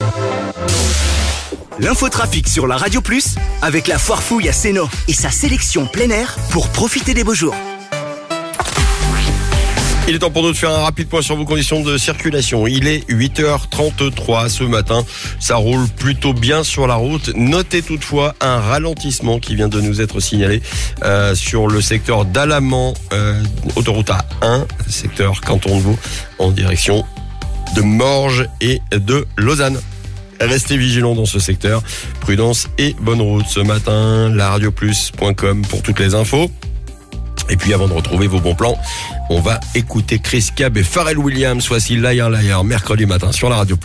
L'infotrafic sur la Radio Plus avec la Foire Fouille à Sénaux et sa sélection plein air pour profiter des beaux jours. Il est temps pour nous de faire un rapide point sur vos conditions de circulation. Il est 8h33 ce matin. Ça roule plutôt bien sur la route. Notez toutefois un ralentissement qui vient de nous être signalé sur le secteur d'Alamand, autoroute A1, secteur Canton de Vaud, en direction de Morges et de Lausanne. Restez vigilants dans ce secteur. Prudence et bonne route ce matin. laradioplus.com pour toutes les infos. Et puis avant de retrouver vos bons plans, on va écouter Chris Cab et Pharrell Williams. Voici Liar Liar, mercredi matin sur la Radio Plus.